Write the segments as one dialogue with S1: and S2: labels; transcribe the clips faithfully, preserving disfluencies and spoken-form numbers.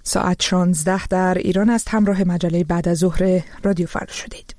S1: ساعت شانزده در ایران است. همراه مجله بعد از ظهر رادیو فردا شدید.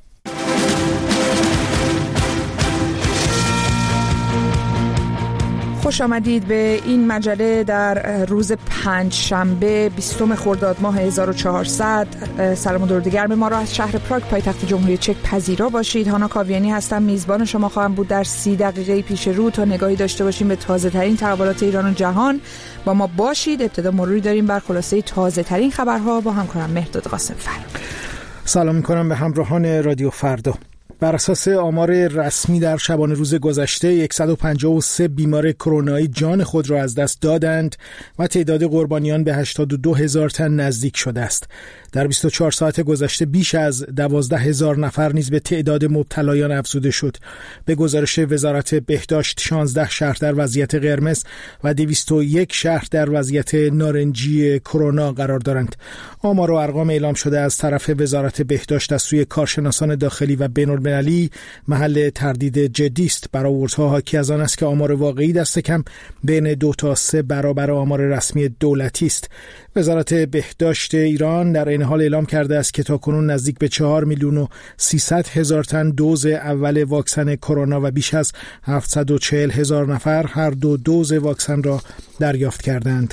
S1: خوش آمدید به این مجله در روز پنج شنبه بیستم خرداد ماه هزار و چهارصد. سلام و درود گرم ما را از شهر پراگ پایتخت جمهوری چک پذیرا باشید. هانا کاویانی هستم، میزبان شما خواهم بود در سی دقیقه پیش رو تا نگاهی داشته باشیم به تازه ترین تحولات ایران و جهان. با ما باشید. ابتدا مروری داریم بر خلاصه تازه ترین خبرها با همکارم مهرداد قاسم‌فر.
S2: سلام می‌کنم به همراهان رادیو فردا. بر اساس آمار رسمی در شبانه روز گذشته صد و پنجاه و سه بیمار کرونایی جان خود را از دست دادند و تعداد قربانیان به هشتاد و دو هزار تن نزدیک شده است. در بیست و چهار ساعت گذشته بیش از دوازده هزار نفر نیز به تعداد مبتلایان افزوده شد. به گزارش وزارت بهداشت شانزده شهر در وضعیت قرمز و دویست و یک شهر در وضعیت نارنجی کرونا قرار دارند. آمار و ارقام اعلام شده از طرف وزارت بهداشت از سوی کارشناسان داخلی و بین‌المللی محل تردید جدی است. برآوردها حاکی از آن است که آمار واقعی دست کم بین دو تا سه برابر آمار رسمی دولتی است. وزارت بهداشت ایران در این حال اعلام کرده است که تاکنون نزدیک به چهار میلیون و سیصد هزار تن دوز اول واکسن کرونا و بیش از هفتصد و چهل هزار نفر هر دو دوز واکسن را دریافت کردند.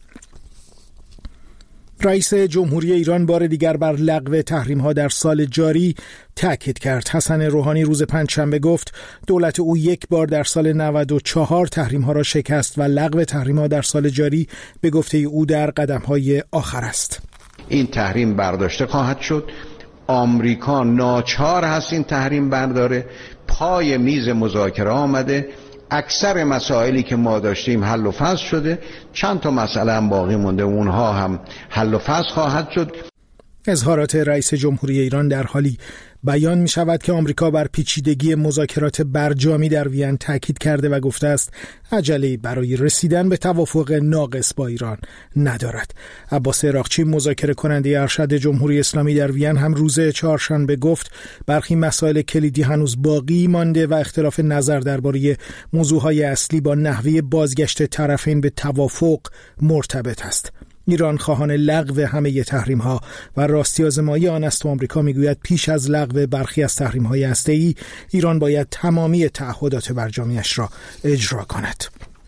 S2: رئیس جمهوری ایران بار دیگر بر لغو تحریم‌ها در سال جاری تأکید کرد. حسن روحانی روز پنجشنبه گفت دولت او یک بار در سال نود و چهار تحریم‌ها را شکست و لغو تحریم‌ها در سال جاری به گفته او در قدم‌های آخر است.
S3: این تحریم برداشته خواهد شد. آمریکا ناچار هست این تحریم برداره. پای میز مذاکره آمده. اکثر مسائلی که ما داشتیم حل و فصل شده. چند تا مسئله هم باقی مونده، اونها هم حل و فصل خواهد شد.
S2: اظهارات رئیس جمهوری ایران در حالی بیان می شود که آمریکا بر پیچیدگی مذاکرات برجامی در وین تاکید کرده و گفته است عجله برای رسیدن به توافق ناقص با ایران ندارد. عباس عراقچی مذاکره کننده ارشد جمهوری اسلامی در وین هم روز چهارشنبه گفت برخی مسائل کلیدی هنوز باقی مانده و اختلاف نظر درباره موضوعهای اصلی با نحوه بازگشت طرفین به توافق مرتبط است. ایران خواهان لغو همه تحریم‌ها و راستی آزمایی آن است و آمریکا میگوید پیش از لغو برخی از تحریم‌های هسته‌ای ایران باید تمامی تعهدات برجامیش را اجرا کند.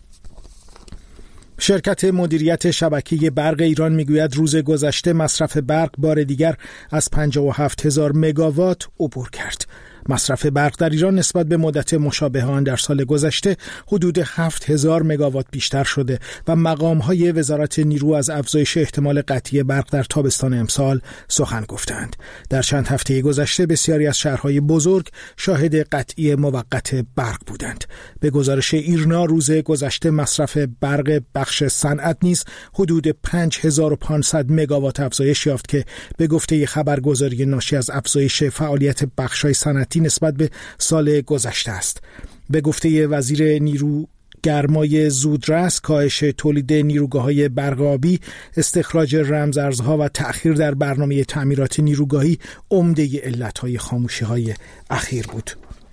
S2: شرکت مدیریت شبکه برق ایران میگوید روز گذشته مصرف برق بار دیگر از پنجاه و هفت هزار مگاوات عبور کرد. مصرف برق در ایران نسبت به مدت مشابه آن در سال گذشته حدود هفت هزار مگاوات بیشتر شده و مقام‌های وزارت نیرو از افزایش احتمال قطعی برق در تابستان امسال سخن گفتند. در چند هفته گذشته بسیاری از شهرهای بزرگ شاهد قطعی موقت برق بودند. به گزارش ایرنا روز گذشته مصرف برق بخش صنعت نیز حدود پنج هزار و پانصد مگاوات افزایش یافت که به گفته خبرگزاری ناشی از افزایش فعالیت بخش‌های صنعتی نسبت به سال گذشته است. به گفته وزیر نیرو گرمای زودرس کاهش تولید نیروگاه‌های برق آبی، استخراج رمزارزها و تأخیر در برنامه تعمیرات نیروگاهی عمده علت‌های خاموشی‌های اخیر بود.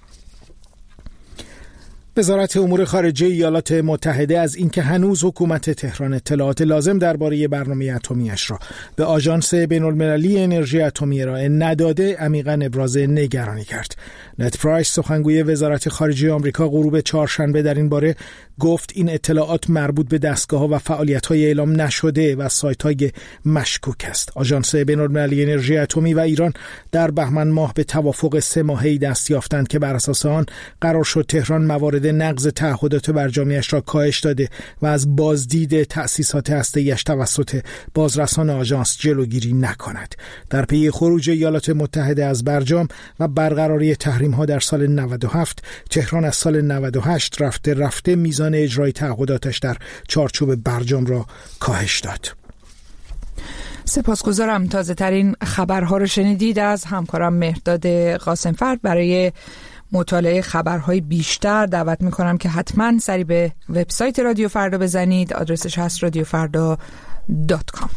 S2: وزارت امور خارجه ایالات متحده از اینکه هنوز حکومت تهران اطلاعات لازم درباره برنامه اتمی‌اش را به آژانس بین‌المللی انرژی اتمی ارائه نداده عمیقاً ابراز نگرانی کرد. نت پرایس سخنگوی وزارت خارجه آمریکا غروب چهارشنبه در این باره گفت این اطلاعات مربوط به دستگاه‌ها و فعالیت‌های اعلام نشده و سایت‌های مشکوک است. آژانس بین‌المللی انرژی اتمی و ایران در بهمن ماه به توافق سه ماهه‌ای دست یافتند که بر اساس آن قرار شد تهران موارد نقض تعهدات برجامیش را کاهش داده و از بازدید تأسیسات هسته‌ایش توسط بازرسان آژانس جلوگیری نکند. در پی خروج ایالات متحده از برجام و برقراری تحریم‌ها در سال نود و هفت، تهران از سال نود و هشت رفته رفته میزان اجرای تعهداتش در چارچوب برجام را کاهش داد.
S1: سپاسگزارم. تازه ترین خبرها رو شنیدید از همکارم مهرداد قاسم‌فر. برای مطالعه خبرهای بیشتر دعوت میکنم که حتما سری به وبسایت رادیو فردا بزنید. آدرسش هست رادیو فردا دات کام.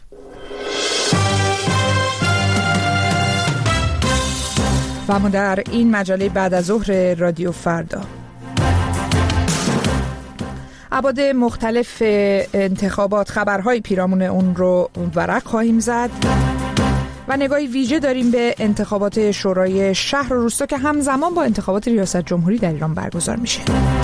S1: و اما در این مجله بعد از ظهر رادیو فردا، ابعاد مختلف انتخابات، خبرهای پیرامون اون رو ورق خواهیم زد و نگاهی ویژه داریم به انتخابات شورای شهر و روستا که همزمان با انتخابات ریاست جمهوری در ایران برگزار میشه.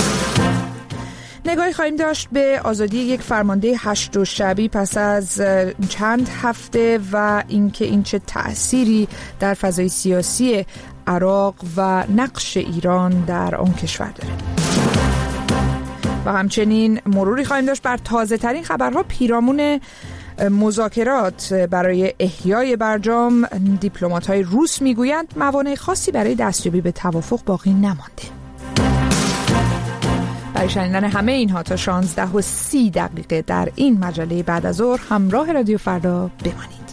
S1: نگاهی خواهیم داشت به آزادی یک فرمانده هشت و شبی پس از چند هفته و اینکه این چه تأثیری در فضای سیاسی عراق و نقش ایران در آن کشور داره. و همچنین مروری خواهیم داشت بر تازه ترین خبرها پیرامون مذاکرات برای احیای برجام. دیپلمات‌های روس میگویند موانع خاصی برای دستیابی به توافق باقی نمانده. برای شنیدن همه اینها تا شانزده و سی دقیقه در این مجله بعد از ظهر همراه رادیو فردا بمانید.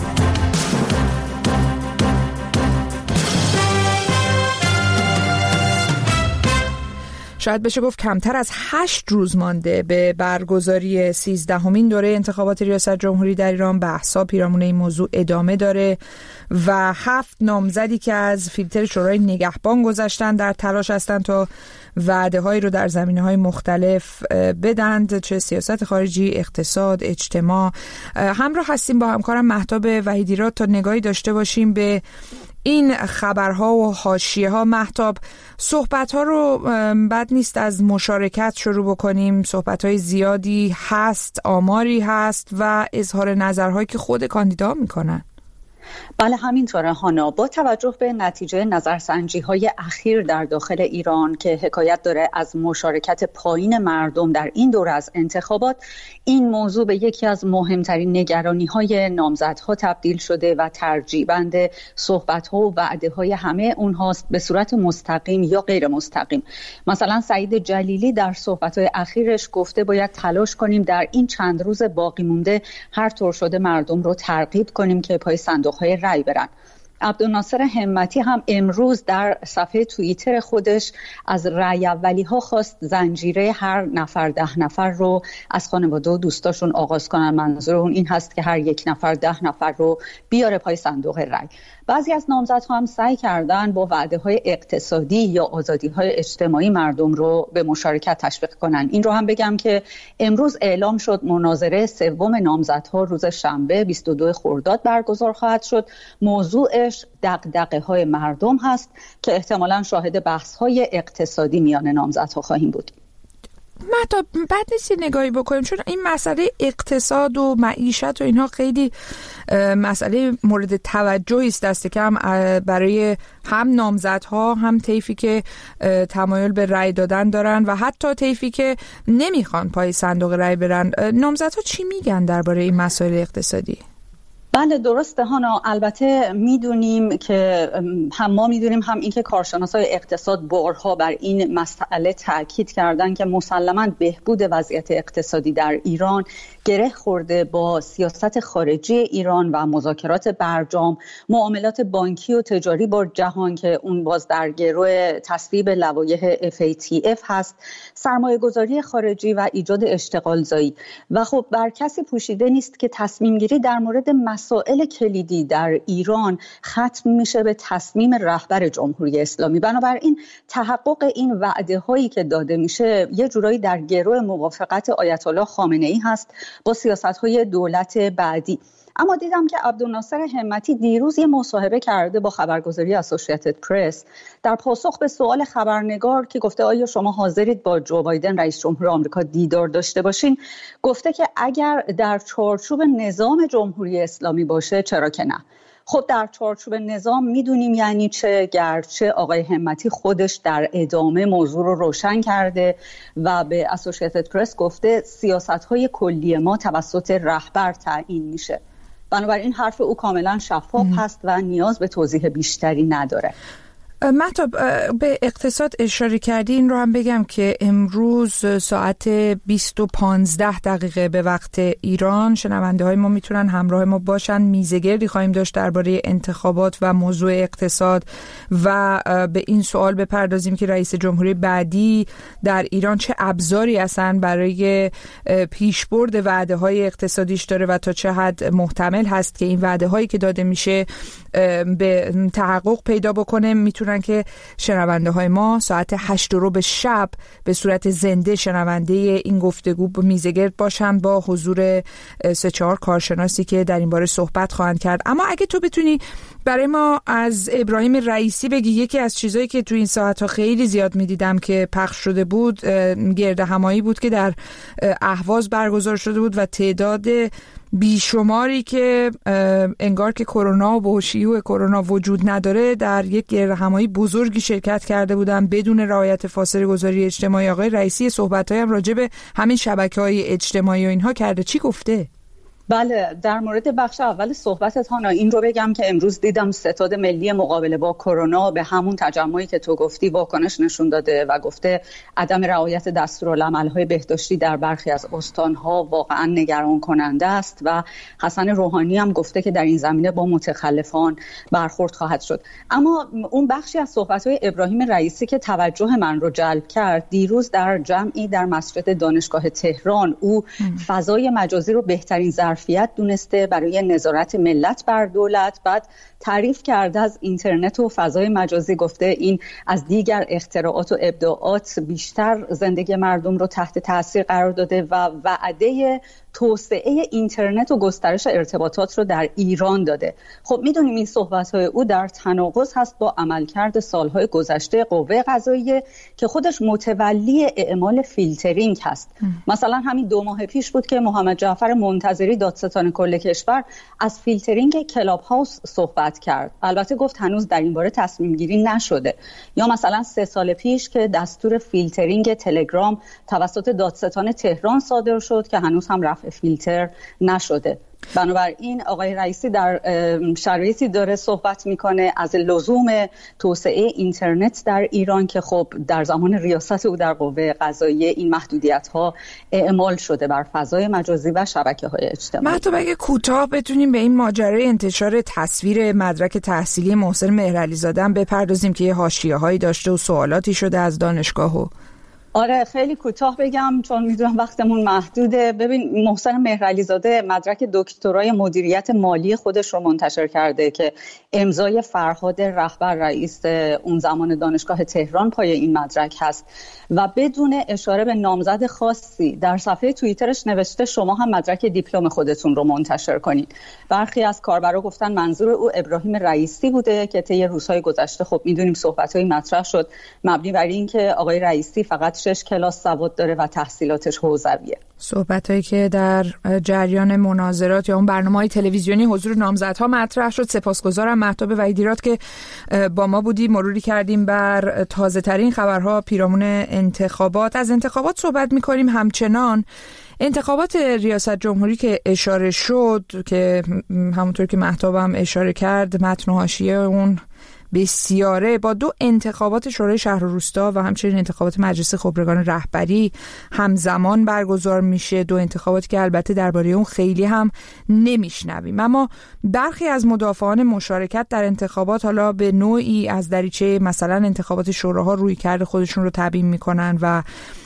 S1: شاید بشه گفت کمتر از هشت روز مانده به برگزاری سیزدهمین دوره انتخابات ریاست جمهوری در ایران. بحث‌ها پیرامون این موضوع ادامه داره و هفت نامزدی که از فیلتر شورای نگهبان گذشتن در تلاش هستند تا وعده‌هایی رو در زمینه‌های مختلف بدند، چه سیاست خارجی، اقتصاد، اجتماع. همراه هستیم با همکارم مهتاب وحیدی‌راد تا نگاهی داشته باشیم به این خبرها و حاشیه‌ها. مهتاب، صحبت‌ها رو بد نیست از مشارکت شروع بکنیم. صحبت‌های زیادی هست، آماری هست و اظهار نظرهایی که خود کاندیدا میکنن.
S4: بله همینطوره هانا. با توجه به نتیجه نظرسنجی‌های اخیر در داخل ایران که حکایت داره از مشارکت پایین مردم در این دوره از انتخابات، این موضوع به یکی از مهمترین نگرانی‌های نامزدها تبدیل شده و ترجیبند صحبت‌ها و وعده‌های همه اونهاست به صورت مستقیم یا غیر مستقیم. مثلا سعید جلیلی در صحبت‌های اخیرش گفته باید تلاش کنیم در این چند روز باقی مونده هر طور شده مردم رو ترغیب کنیم که پای صندوق‌های رای برن. عبدالناصر همتی هم امروز در صفحه توییتر خودش از رای اولی ها خواست زنجیره هر نفر ده نفر رو از خانواده و دوستاشون آغاز کنن. منظور اون این هست که هر یک نفر ده نفر رو بیاره پای صندوق رای. بعضی از نامزدها هم سعی کردن با وعده های اقتصادی یا آزادی های اجتماعی مردم رو به مشارکت تشویق کنن. این رو هم بگم که امروز اعلام شد مناظره سوم نامزدها روز شنبه بیست و دو خرداد برگزار خواهد شد. موضوعش دغدغه های مردم هست که احتمالاً شاهد بحث های اقتصادی میان نامزدها خواهیم بود.
S1: مهتاب، بعد نیستی نگاهی بکنیم چون این مسئله اقتصاد و معیشت و اینها خیلی مسئله مورد توجهی است، دست کم برای هم نامزدها هم طیفی که تمایل به رأی دادن دارن و حتی طیفی که نمیخوان پای صندوق رأی برن. نامزدها چی میگن درباره این مسائل اقتصادی؟
S4: بله درسته هانا. البته میدونیم که هم ما میدونیم هم این که کارشناسای اقتصاد بارها بر این مسئله تاکید کردن که مسلماً بهبود وضعیت اقتصادی در ایران گره خورده با سیاست خارجی ایران و مذاکرات برجام، معاملات بانکی و تجاری با جهان که اون باز در گرو تصویب لوایح اف ای تی اف هست، سرمایه گذاری خارجی و ایجاد اشتغال زایی. و خب بر کسی پوشیده نیست که تصمیم گیری در مورد مسائل کلیدی در ایران ختم میشه به تصمیم رهبر جمهوری اسلامی. بنابراین تحقق این وعده هایی که داده میشه یه جورایی در گرو موافقت آیت الله خامنه ای هست با سیاست های دولت بعدی. اما دیدم که عبدالناصر همتی دیروز یه مصاحبه کرده با خبرگزاری اسوسییتد پرس در پاسخ به سوال خبرنگار که گفته آیا شما حاضرید با جو بایدن رئیس جمهور آمریکا دیدار داشته باشین، گفته که اگر در چارچوب نظام جمهوری اسلامی باشه چرا که نه. خب در چارچوب نظام میدونیم یعنی چه، گرچه آقای همتی خودش در ادامه موضوع رو روشن کرده و به اسوسییتد پرس گفته سیاست‌های کلی ما توسط رهبر تعیین میشه. بنابراین حرف او کاملا شفاف هست و نیاز به توضیح بیشتری نداره.
S1: مهتاب، به اقتصاد اشاره کردی، این رو هم بگم که امروز ساعت بیست و پانزده دقیقه به وقت ایران شنونده های ما میتونن همراه ما باشن. میزگردی خواهیم داشت درباره انتخابات و موضوع اقتصاد و به این سوال بپردازیم که رئیس جمهوری بعدی در ایران چه ابزاری هستن برای پیشبرد وعده های اقتصادیش داره و تا چه حد محتمل هست که این وعده هایی که داده میشه به تحقق پیدا بکنه. میتونن کردن که شنونده های ما ساعت هشت رو به شب به صورت زنده شنونده این گفتگو میزگرد باشن با حضور سه چهار کارشناسی که در این باره صحبت خواهند کرد. اما اگه تو بتونی برای ما از ابراهیم رئیسی بگی، یکی از چیزایی که تو این ساعت‌ها خیلی زیاد می‌دیدم که پخش شده بود گرد همایی بود که در اهواز برگزار شده بود و تعداد بیشماری که انگار که کرونا و شیوع کرونا وجود نداره در یک گرد همایی بزرگی شرکت کرده بودن بدون رعایت فاصله گذاری اجتماعی. آقای رئیسی صحبت‌هایی هم راجع به همین شبکه‌های اجتماعی و اینها کرده، چی گفته؟
S4: بله، در مورد بخش اول صحبتت هانا این رو بگم که امروز دیدم ستاد ملی مقابله با کرونا به همون تجمعی که تو گفتی واکنش نشون داده و گفته عدم رعایت دستورالعمل‌های بهداشتی در برخی از استان‌ها واقعا نگران کننده است و حسن روحانی هم گفته که در این زمینه با متخلفان برخورد خواهد شد. اما اون بخشی از صحبت‌های ابراهیم رئیسی که توجه من رو جلب کرد، دیروز در جمعی در مسجد دانشگاه تهران او ام. فضای مجازی رو بهترین ظرفیت دونسته برای نظارت ملت بر دولت. بعد تعریف کرده از اینترنت و فضای مجازی، گفته این از دیگر اختراعات و ابداعات بیشتر زندگی مردم رو تحت تاثیر قرار داده و وعده توسعه اینترنت و گسترش ارتباطات رو در ایران داده. خب میدونیم این صحبت‌های او در تناقض هست با عملکرد سالهای گذشته قوه قضاییه که خودش متولی اعمال فیلترینگ هست. ام. مثلا همین دو ماه پیش بود که محمد جعفر منتظری دادستان کل کشور از فیلترینگ کلاب هاوس صحبت کرد. البته گفت هنوز در این باره تصمیم گیری نشده. یا مثلا سه سال پیش که دستور فیلترینگ تلگرام توسط دادستان تهران صادر شد که هنوز هم رفع فیلتر نشده. بنابراین آقای رئیسی در شرایطی داره صحبت میکنه از لزوم توسعه اینترنت در ایران که خب در زمان ریاست او در قوه قضاییه این محدودیت ها اعمال شده بر فضای مجازی و شبکه های اجتماعی.
S1: مهتاب اگه کوتاه بتونیم به این ماجرای انتشار تصویر مدرک تحصیلی محسن مهرعلی زاده بپردازیم که یه حاشیه‌هایی داشته و سوالاتی شده از دانشگاهو.
S4: آره خیلی کوتاه بگم چون میدونم وقتمون محدوده. ببین محسن مهرعلی زاده مدرک دکترای مدیریت مالی خودش رو منتشر کرده که امضای فرهاد رهبر رئیس اون زمان دانشگاه تهران پای این مدرک هست و بدون اشاره به نامزد خاصی در صفحه توییترش نوشته شما هم مدرک دیپلم خودتون رو منتشر کنید. برخی از کاربرا گفتن منظور او ابراهیم رئیسی بوده که طی روزهای گذشته خب میدونیم صحبت‌های مطرح شد مبنی بر این که آقای رئیسی فقط شش کلاس سواد داره و تحصیلاتش حوزویه.
S1: صحبتایی که در جریان مناظرات یا اون برنامه‌های تلویزیونی حضور نامزدها مطرح شد. سپاسگزارم مهتاب وحیدیراد که با ما بودی، مروری کردیم بر تازه ترین خبرها پیرامون انتخابات. از انتخابات صحبت می‌کنیم همچنان. انتخابات ریاست جمهوری که اشاره شد که همونطور که مهتاب هم اشاره کرد متن و حاشیه اون بسیاره با دو انتخابات شورای شهر و روستا و همچنین انتخابات مجلس خبرگان رهبری همزمان برگزار میشه. دو انتخاباتی که البته درباره اون خیلی هم نمیشنویم، اما برخی از مدافعان مشارکت در انتخابات حالا به نوعی از دریچه مثلا انتخابات شوراها روی کرده خودشون رو تبیین میکنن و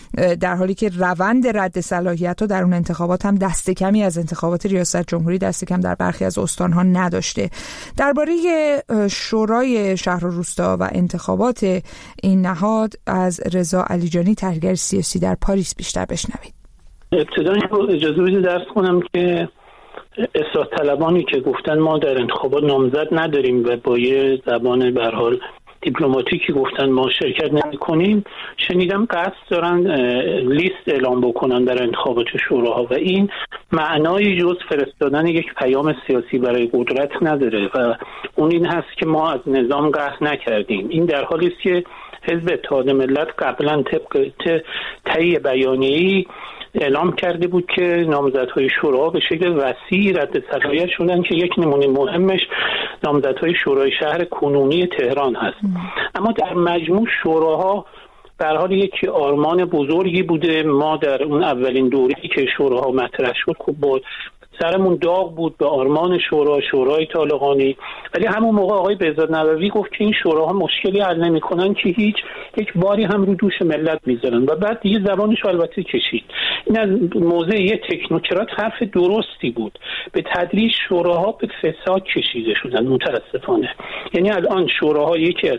S1: در حالی که روند رد صلاحیت‌ها در اون انتخابات هم دست کمی از انتخابات ریاست جمهوری دست کم در برخی از استان‌ها نداشته. درباره شورای شهر و روستا و انتخابات این نهاد از رضا علیجانی تحلیلگر سیاسی در پاریس بیشتر بشنوید.
S5: ابتداً اجازه بدید درس کنم که اصلاح طلبانی که گفتن ما در انتخابات نامزد نداریم و با یه زبان به هر حال دیپلماتیکی گفتن ما شرکت نمی کنیم، شنیدم قصد دارن لیست اعلام بکنن در انتخابات شوراها و این معنای جز فرستادن یک پیام سیاسی برای قدرت نداره و اون این هست که ما از نظام قهر نکردیم. این در حالی است که حزب اتحاد ملت قبلا طبق طی بیانیه‌ای اعلام کرده بود که نامزدهای شورا به شکل وسیعی رد صلاحیت شدن که یک نمونه مهمش نامزدهای شورای شهر کنونی تهران هست. ام. اما در مجموع شوراها به هر حال یک آرمان بزرگی بوده. ما در اون اولین دوره‌ای که شوراها مطرح شد خب با سرمون داغ بود به آرمان شورا شورای طالقانی، ولی همون موقع آقای بهزاد نبوی گفت که این شوراها مشکلی حل نمی‌کنن که هیچ یک باری هم رو دوش ملت میذارن و بعد دیگه زبانش البته کشید. این از موضع یه تکنوکرات حرف درستی بود. به تدریج شوراها به فساد کشیده شدن متاسفانه. یعنی الان شوراها یکی از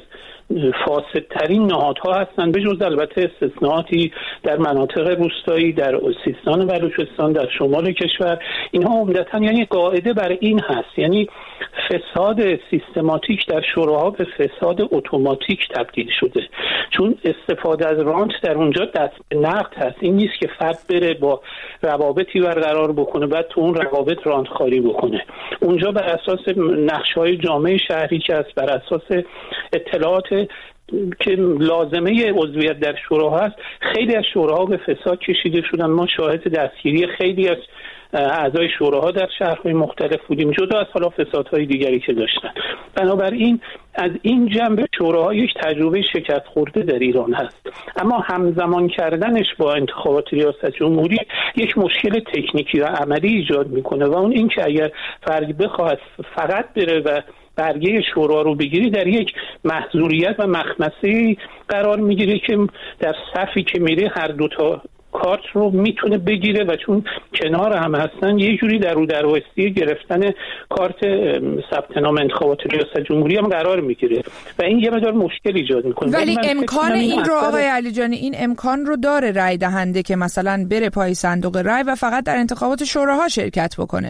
S5: فاسدترین نهادها هستند، به جز البته استثناءاتی در مناطق روستایی، در سیستان و بلوچستان، در شمال کشور. اینها عمدتاً یعنی قاعده بر این هست، یعنی فساد سیستماتیک در شوراها به فساد اتوماتیک تبدیل شده، چون استفاده از رانت در اونجا دست به نقد هست. این نیست که فرد بره با روابطی برقرار بکنه بعد تو اون روابط رانت خاری بکنه. اونجا بر اساس نقشه‌های جامعه شهری که است، بر اساس اطلاعات که لازمه عضویت در شوراها هست، خیلی از شوراها به فساد کشیده شدن. ما شاهد دستگیری خیلی از اعضای شوراها در شهرهای مختلف بودیم، جدا از حالا فسادهای دیگری که داشتن. بنابراین از این جنبه شوراها یک تجربه شکست خورده در ایران هست، اما همزمان کردنش با انتخابات ریاست جمهوری یک مشکل تکنیکی و عملی ایجاد میکنه و اون این که اگر فرد بخواد فقط بره و برگه شورا رو بگیری، در یک محظوریت و مخمسه قرار میگیره که در صفی که میره هر دوتا کارت رو میتونه بگیره و چون کنار هم هستن یه جوری در رو درواستی گرفتن کارت ثبت نام انتخابات ریاست جمهوری هم قرار میگیره و این یه مقدار مشکل ایجاد میکنه.
S1: ولی امکان این, این رو آقای علیجانی، این امکان رو داره رای دهنده که مثلا بره پای صندوق رای و فقط در انتخابات شوراها شرکت بکنه؟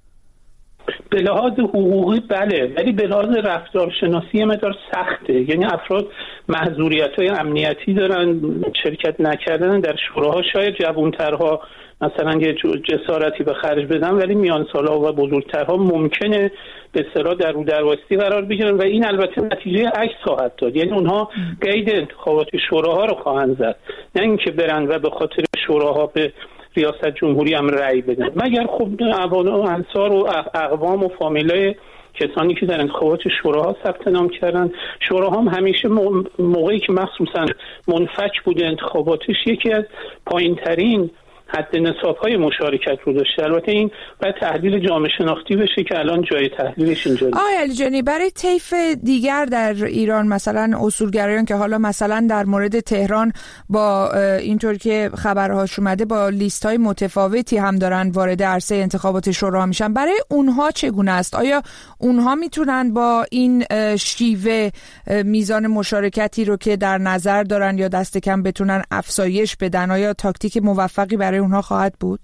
S5: به لحاظ حقوقی بله، ولی به لحاظ رفتارشناسی مقدار سخته. یعنی افراد محظوریت‌های امنیتی دارن، شرکت نکردن در شوراها. شاید جوان‌ترها مثلا یه جسارتی به خرج بدن، ولی میان سال‌ها و بزرگترها ممکنه به اصطلاح در رو درواستی قرار بگیرن و این البته نتیجه عکس خواهد داد. یعنی اونها قید انتخابات شوراها رو خواهند زد، نه اینکه برن و به خاطر شوراها به ریاست جمهوری هم رأی بدن، مگر خب عوام و انصار و اقوام و فامیلای کسانی که در انتخابات شوراها ثبت نام کردن. شوراها هم همیشه موقعی که مخصوصا منفک بوده انتخاباتش یکی از پایین‌ترین حد نصاب‌های مشارکت رو داشته. البته این باید تحلیل جامعه شناختی بشه که الان جای تحلیلش اینجا نیست.
S1: آقای علیجانی، برای طیف دیگر در ایران، مثلا اصولگرایان که حالا مثلا در مورد تهران با اینطور که خبرهاش اومده با لیست‌های متفاوتی هم دارن وارد عرصه انتخابات شورا میشن، برای اونها چگونه است؟ آیا اونها میتونن با این شیوه میزان مشارکتی رو که در نظر دارن یا دست کم بتونن افزایش بدن؟ آیا تاکتیک موفقی برای اونها خواهد بود؟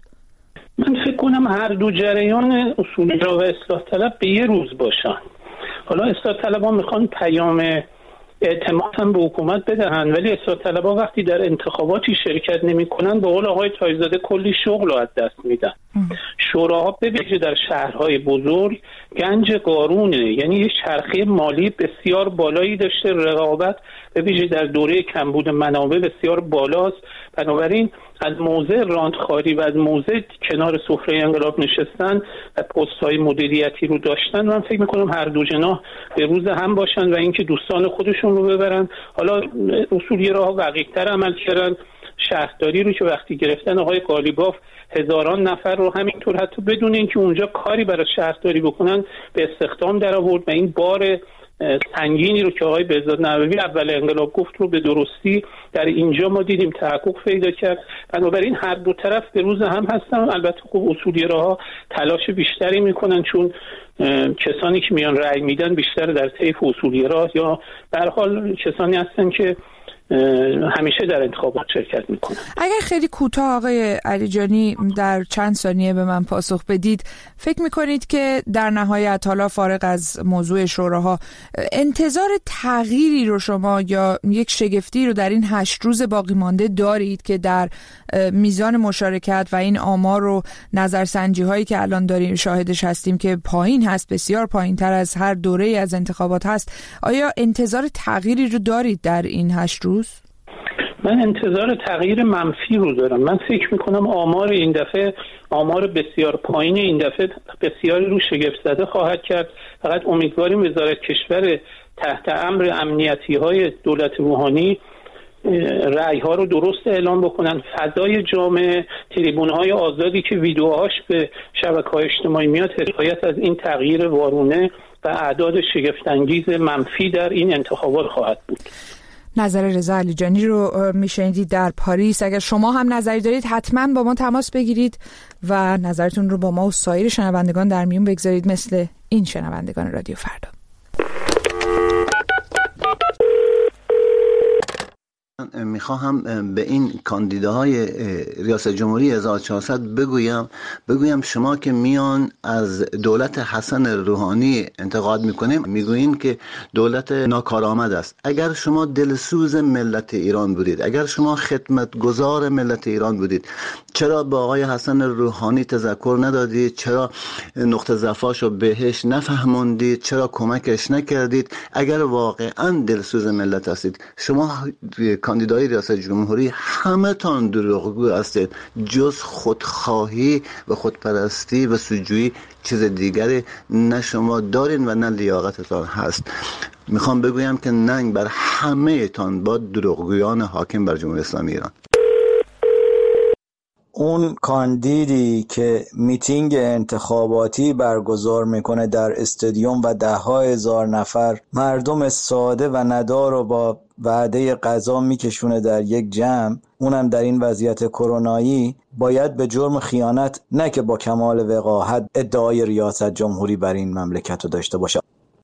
S5: من فکر کنم هر دو جریان اصولگرا و اصلاح طلب به یه روز باشن. حالا اصلاح طلب‌ها میخوان پیام اعتماد هم به حکومت بدهن، ولی اصلاح طلب‌ها وقتی در انتخاباتی شرکت نمی‌کنن به قول آقای تایزاده کلی شغل رو از دست میدن. شوراها به ویژه در شهرهای بزرگ گنج قارونه، یعنی یه چرخه مالی بسیار بالایی داشته، رقابت به ویژه در دوره کمبود منابع بسیار بالاست. بنابراین از موضع راندخاری و از موضع کنار سفره انقلاب نشستن و پست‌های مدیریتی رو داشتن، من فکر می‌کنم هر دو جناح به روز هم باشن و اینکه دوستان خودشون رو ببرن. حالا اصولگراها دقیق‌تر عمل کردن. شهرداری رو که وقتی گرفتن آقای قالیباف هزاران نفر رو همینطور حتی بدون اینکه اونجا کاری برای شهرداری بکنن به استخدام در آورد و این بار سنگینی رو که آقای بهزاد نووی اول انقلاب گفت رو به درستی در اینجا ما دیدیم تحقق پیدا کرد. بنابراین هر دو طرف به روز هم هستن. البته خب اصولگراها تلاش بیشتری میکنن چون کسانی که میان رأی میدن بیشتر در طیف اصولگرا یا به هر حال کسانی هستن که همیشه در انتخابات شرکت میکنن.
S1: اگر خیلی کوتاه آقای علیجانی در چند ثانیه به من پاسخ بدید، فکر میکنید که در نهایت، حالا فارغ از موضوع شوراها، انتظار تغییری رو شما یا یک شگفتی رو در این هشت روز باقی مانده دارید که در میزان مشارکت و این آمار و نظرسنجی هایی که الان داریم شاهدش هستیم که پایین هست، بسیار پایین تر از هر دوره از انتخابات هست، آیا انتظار تغییری رو دارید در این هشت روز؟
S5: من انتظار تغییر منفی رو دارم. من فکر میکنم آمار این دفعه آمار بسیار پایین این دفعه بسیاری رو شگفت زده خواهد کرد. فقط امیدواریم وزارت کشور تحت امر امنیتی های دولت روحانی رأی ها رو درست اعلام بکنن. فضای جامعه، تریبون های آزادی که ویدیوهاش به شبکه‌های اجتماعی میاد حکایت از این تغییر وارونه و اعداد شگفت انگیز منفی در این انتخابات خواهد بود.
S1: نظر رضا علیجانی رو میشنیدید در پاریس. اگر شما هم نظری دارید حتما با ما تماس بگیرید و نظرتون رو با ما و سایر شنوندگان در میون بگذارید، مثل این شنوندگان رادیو فردا.
S6: میخواهم به این کاندیداهای ریاست جمهوری هزار و چهارصد بگویم بگویم شما که میان از دولت حسن روحانی انتقاد میکنیم، میگویین که دولت ناکارآمد است. اگر شما دلسوز ملت ایران بودید، اگر شما خدمتگزار ملت ایران بودید، چرا با آقای حسن روحانی تذکر ندادید؟ چرا نقطه ضعفاشو بهش نفهموندید؟ چرا کمکش نکردید؟ اگر واقعا دلسوز ملت هستید، شما کاندیدای ریاست جمهوری همه تان دروغگو هستید. جز خودخواهی و خودپرستی و سوجویی چیز دیگری نه شما دارین و نه لیاقتتان هست. میخوام بگویم که ننگ بر همه تان با دروغگویان حاکم بر جمهوری اسلامی ایران.
S7: اون کاندیدی که میتینگ انتخاباتی برگزار میکنه در استادیوم و ده ها هزار نفر مردم ساده و ندار رو با وعده غذا میکشونه در یک جمع، اونم در این وضعیت کرونایی، باید به جرم خیانت نه که با کمال وقاحت ادعای ریاست جمهوری بر این مملکت رو داشته باشه.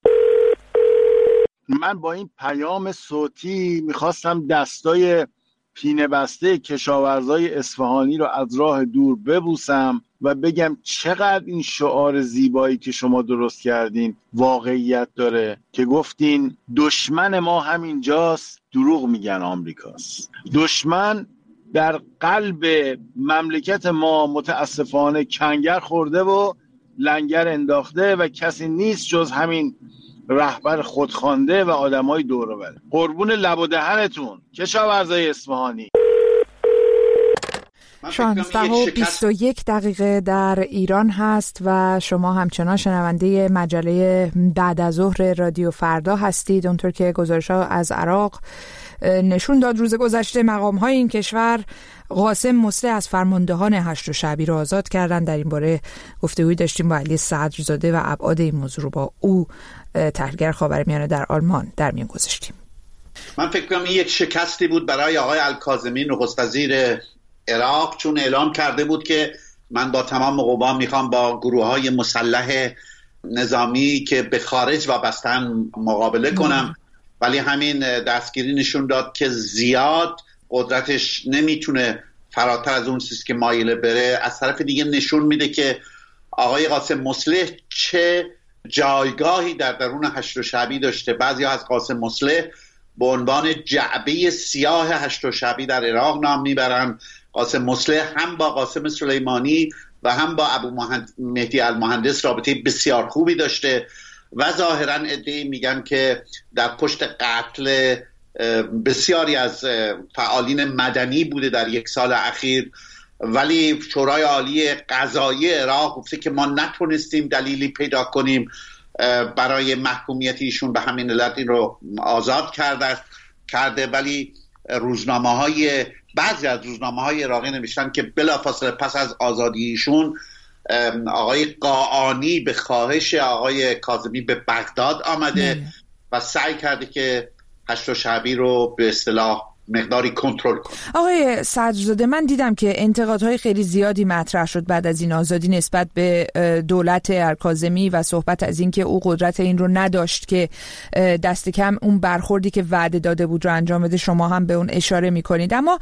S8: من با این پیام صوتی میخواستم دستای پینه بسته کشاورزای اصفهانی رو از راه دور ببوسم و بگم چقدر این شعار زیبایی که شما درست کردین واقعیت داره که گفتین دشمن ما همینجاست، دروغ میگن آمریکاست. دشمن در قلب مملکت ما متاسفانه کنگر خورده و لنگر انداخته و کسی نیست جز همین رهبر خودخوانده و آدمای دور و بر. قربون لب و دهنتون کشاورزای اصفهانی.
S1: شانزده و بیست و یک دقیقه در ایران هست و شما همچنان شنونده مجله بعد از ظهر رادیو فردا هستید. اونطور که گزارش‌ها از عراق نشون داد روز گذشته مقام‌های این کشور قاسم مسلح از فرماندهان هشت شعبی را آزاد کردند. در این باره گفتگویی داشتیم با علی صدرزاده و ابعاد این موضوع رو با او تحلیلگر خاورمیانه در آلمان در میان گذاشتیم.
S9: من فکر کنم این یک شکستی بود برای آقای الکاظمی نخست وزیر عراق، چون اعلام کرده بود که من با تمام قوا میخوام با گروه‌های مسلح نظامی که به خارج وابسته‌اند مقابله کنم، ولی همین دستگیری نشون داد که زیاد قدرتش نمیتونه فراتر از اون چیزی که مایل بره. از طرف دیگه نشون میده که آقای قاسم مسلح چه جایگاهی در درون هشت شعبی داشته. بعضی از قاسم مسلح به عنوان جعبه سیاه هشت شعبی در عراق نام میبرن. قاسم مسلح هم با قاسم سلیمانی و هم با ابو مهدی المهندس رابطه بسیار خوبی داشته و ظاهرا ادعی میگن که در پشت قتل بسیاری از فعالین مدنی بوده در یک سال اخیر. ولی شورای عالی قضایی عراق گفته که ما نتونستیم دلیلی پیدا کنیم برای محکومیت ایشون، به همین علت این رو آزاد کرده کرده ولی روزنامه های بعضی از روزنامه های عراقی نوشتن که بلافاصله پس از آزادی ایشون آقای قاآنی به خواهش آقای کاظمی به بغداد آمده نه. و سعی کرده که هشت شعبی رو به اصطلاح مقداری کنترل کنه. آقای
S1: صدرزاده، من دیدم که انتقادهای خیلی زیادی مطرح شد بعد از این آزادی نسبت به دولت الکاظمی و صحبت از این که او قدرت این رو نداشت که دست کم اون برخوردی که وعده داده بود رو انجام بده. شما هم به اون اشاره میکنید، اما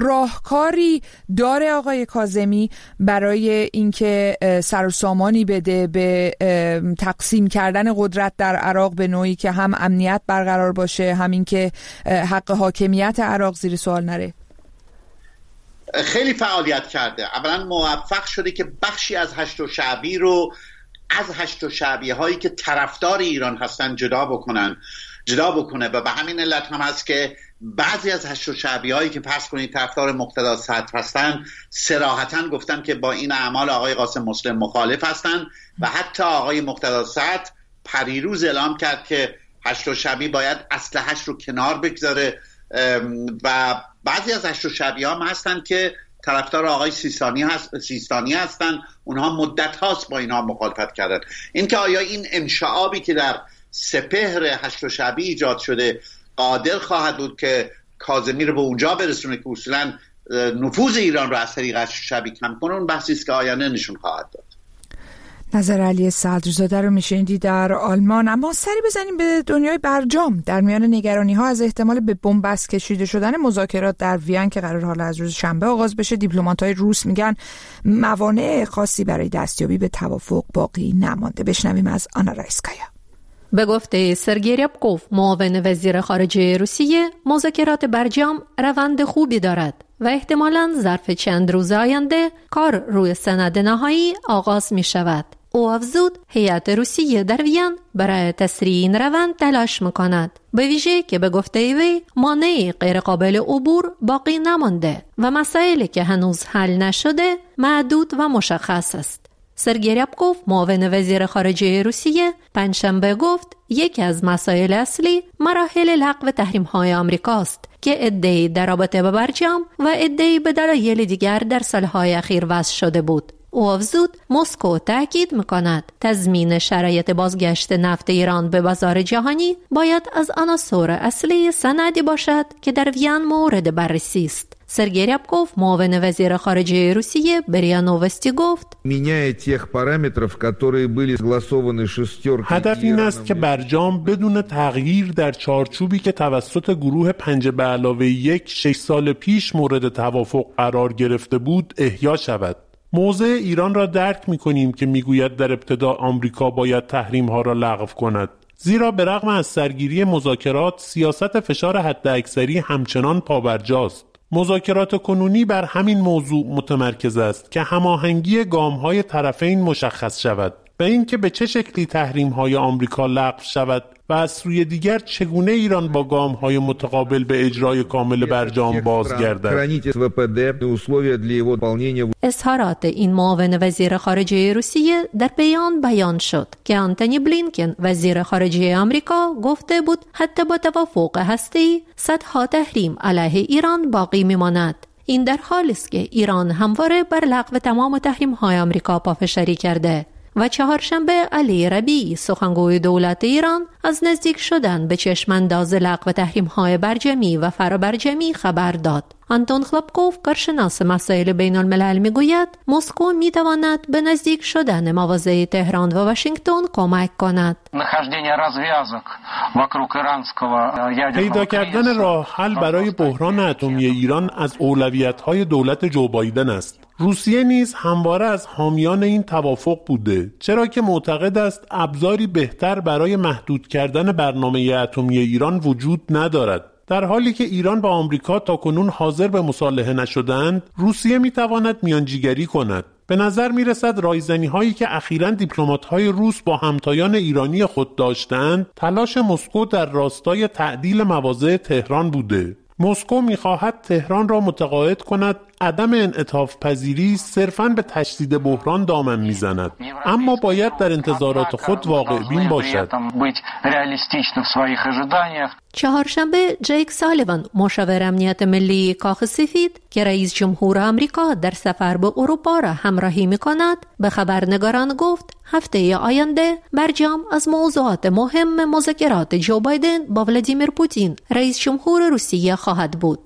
S1: راهکاری داره آقای کاظمی برای اینکه سر و سامانی بده به تقسیم کردن قدرت در عراق به نوعی که هم امنیت برقرار باشه، همین که حق حاکمیت عراق زیر سوال نره؟
S9: خیلی فعالیت کرده. اولا موفق شده که بخشی از هشت شعبی رو از هشت شعبی هایی که طرفدار ایران هستن جدا بکنن جدا بکنه و به همین علت هم هست که بعضی از هشت شعبی هایی که فرض کنید طرفدار مقتدا صدر هستن صراحتاً گفتن که با این اعمال آقای قاسم مسلح مخالف هستن و حتی آقای مقتدا صدر پریروز اعلام کرد که هشت شعبی باید اسلحه‌اش رو کنار بگذاره و بعضی از هشت شعبی هم هستن که طرفدار آقای سیستانی هست سیستانی هستن. اونها مدت هاست با اینها مخالفت کردن. اینکه آیا این انشعابی که در سپهر هشت شعبی ایجاد شده قادر خواهد بود که کاظمی رو به اونجا برسونه که اصولا نفوذ ایران رو از طریق هشت شعبی کم کنه، اون بحثی است که آینده نشون خواهد داد.
S1: نظر علی صدرزاده رو میشنیدی در آلمان. اما سری بزنیم به دنیای برجام. در میان نگرانی ها از احتمال به بنبست کشیده شدن مذاکرات در وین که قرار حالا از روز شنبه آغاز بشه، دیپلمات‌های روس میگن موانع خاصی برای دستیابی به توافق باقی نمانده. بشنویم از آنا رایسکایا.
S10: به گفته سرگئی ریابکوف، معاون وزیر خارجه روسیه، مذاکرات برجام روند خوبی دارد و احتمالاً ظرف چند روز آینده کار روی سند نهایی آغاز می شود. او افزود هیئت روسیه در وین برای تسریع این روند تلاش می‌کند، به ویژه که به گفته وی مانع غیرقابل عبور باقی نمانده و مسائلی که هنوز حل نشده محدود و مشخص است. سرگئی ریابکوف، معاون وزیر خارجه روسیه، پنجشنبه گفت یکی از مسائل اصلی مراحل لغو تحریم‌های آمریکاست که عده‌ای در رابطه با برجام و عده‌ای به دلایل دیگر در سالهای اخیر وضع شده بود. او افزود مسکو تاکید می‌کند تضمین شرایط بازگشت نفت ایران به بازار جهانی باید از عناصر اصلی سندی باشد که در وین مورد بررسی است. سرگئی ریابکوف، معاون وزیر خارجه روسیه، به ریا نووستی گفت
S11: هدف این است که برجام بدون تغییر در چارچوبی که توسط گروه پنج به علاوه یک شش سال پیش مورد توافق قرار گرفته بود احیا شود. موضع ایران را درک می‌کنیم که می‌گوید در ابتدا آمریکا باید تحریم‌ها را لغو کند، زیرا به رغم از سرگیری مذاکرات سیاست فشار حداکثری همچنان پابرجاست. مذاکرات کنونی بر همین موضوع متمرکز است که هماهنگی گام‌های طرفین مشخص شود و اینکه به چه شکلی تحریم‌های آمریکا لغو شود و از سوی دیگر چگونه ایران با گام‌های متقابل به اجرای کامل برجام بازگردد.
S10: اظهارات این معاون وزیر خارجه روسیه در بیان بیان شد که آنتونی بلینکن، وزیر خارجه آمریکا، گفته بود حتی با توافق هسته‌ای صدها تحریم علیه ایران باقی می‌ماند. این در حالی است که ایران همواره بر لغو تمام تحریم‌های آمریکا پافشاری کرده و چهارشنبه علی ربیعی، سخنگوی دولت ایران، از نزدیک شدن به چشمانداز لغو تحریم‌های برجمی و فرابرجمی خبر داد. آنتون خلبکوف، کارشناس مسائل بین الملل، میگوید مسکو میتواند به نزدیک شدن مواضع تهران و واشنگتن کمک کند.
S11: پیدا کردن راه حل برای بحران اتمی ایران از اولویت‌های دولت جو بایدن است. روسیه نیز همواره از حامیان این توافق بوده، چرا که معتقد است ابزاری بهتر برای محدود کردن برنامه اتمی ایران وجود ندارد. در حالی که ایران و آمریکا تاکنون حاضر به مصالحه نشدند، روسیه میتواند میانجیگری کند. به نظر میرسد رایزنی هایی که اخیراً دیپلمات های روس با همتایان ایرانی خود داشتند، تلاش مسکو در راستای تعدیل مواضع تهران بوده. مسکو میخواهد تهران را متقاعد کند عدم انعطاف پذیری صرفاً به تشدید بحران دامن میزند، اما باید در انتظارات خود واقع بین باشد.
S10: چهارشنبه جیک سالیوان، مشاور امنیت ملی کاخ سفید که رئیس جمهور آمریکا در سفر به اروپا را همراهی می‌کند، به خبرنگاران گفت هفته آینده برجام از موضوعات مهم مذاکرات جو بایدن با ولادیمیر پوتین، رئیس جمهور روسیه، خواهد بود.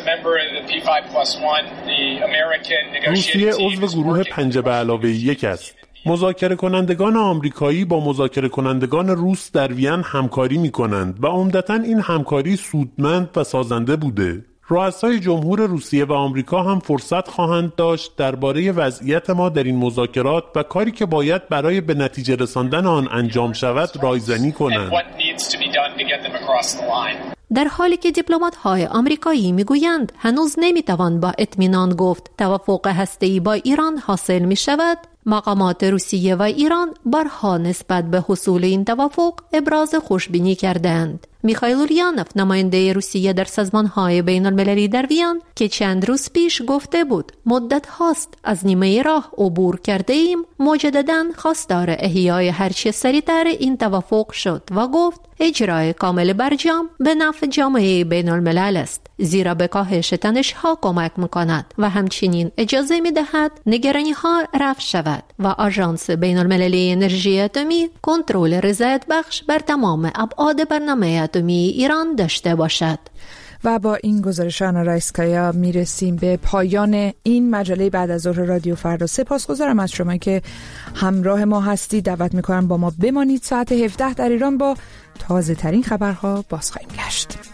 S11: روسیه عضو گروه پنج به علاوه یک است. مذاکره کنندگان آمریکایی با مذاکره کنندگان روس در وین همکاری می کنند و عمدتاً این همکاری سودمند و سازنده بوده. رؤسای جمهور روسیه و آمریکا هم فرصت خواهند داشت درباره وضعیت ما در این مذاکرات و کاری که باید برای به نتیجه رساندن آن انجام شود رایزنی کنند.
S10: در حالی که دیپلمات‌های آمریکایی میگویند هنوز نمیتوان با اطمینان گفت توافق هسته‌ای با ایران حاصل می شود، مقامات روسیه و ایران بارها نسبت به حصول این توافق ابراز خوشبینی کردند. میخائیل اولیانوف، نماینده روسیه در سازمان‌های بین المللی در وین، که چند روز پیش گفته بود مدت هاست از نیمه راه عبور کرده ایم، مجدداً خواستار احیای هرچه سریعتر این توافق شد و گفت اجرای کامل برجام به نفع جامعه بین الملل است، زیرا به کاهش تنش‌ها کمک می‌کند و همچنین اجازه می‌دهد نگرانی‌ها رفع شود و آژانس بین المللی انرژی اتمی کنترل رضایت بخش بر تمام ابعاد برنامه اتمی ایران داشته باشد.
S1: و با این گزارش آنا رایسکایا میرسیم به پایان این مجله بعد از ظهر رادیو فردا. سپاسگزارم از شما که همراه ما هستید. دعوت میکنم با ما بمانید. ساعت هفده در ایران با تازه ترین خبرها باز خواهیم گشت.